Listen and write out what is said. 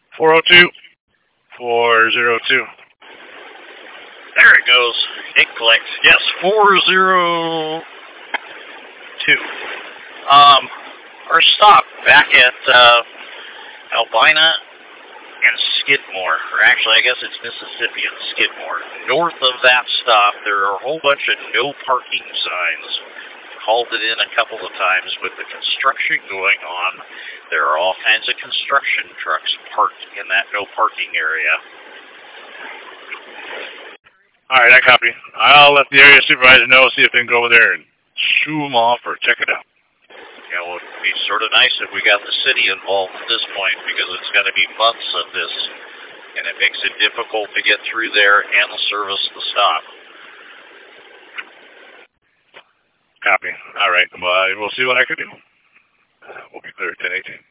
402. 402. There it goes. It clicks. Yes, 402. Our stop back at Albina and Skidmore, or actually I guess it's Mississippi and Skidmore. North of that stop, there are a whole bunch of no parking signs. Called it in a couple of times with the construction going on. There are all kinds of construction trucks parked in that no parking area. All right, I copy. I'll let the area supervisor know, see if they can go over there and shoo them off or check it out. Yeah, well, it'd be sort of nice if we got the city involved at this point, because it's going to be months of this, and it makes it difficult to get through there and service the stop. Copy. All right. Well, we'll see what I can do. We'll be clear at 10:18.